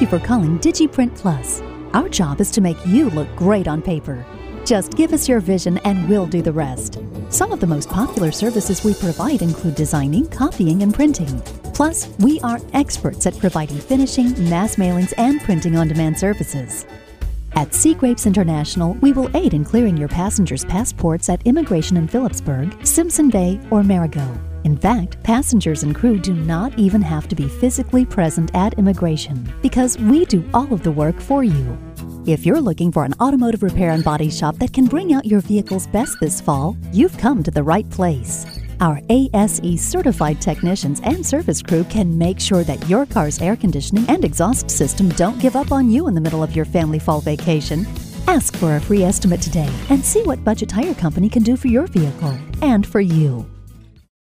you for calling DigiPrint Plus. Our job is to make you look great on paper. Just give us your vision and we'll do the rest. Some of the most popular services we provide include designing, copying, and printing. Plus, we are experts at providing finishing, mass mailings, and printing on-demand services. At Sea Grapes International, we will aid in clearing your passengers' passports at immigration in Phillipsburg, Simpson Bay, or Marigot. In fact, passengers and crew do not even have to be physically present at immigration because we do all of the work for you. If you're looking for an automotive repair and body shop that can bring out your vehicle's best this fall, you've come to the right place. Our ASE certified technicians and service crew can make sure that your car's air conditioning and exhaust system don't give up on you in the middle of your family fall vacation. Ask for a free estimate today and see what Budget Tire Company can do for your vehicle and for you.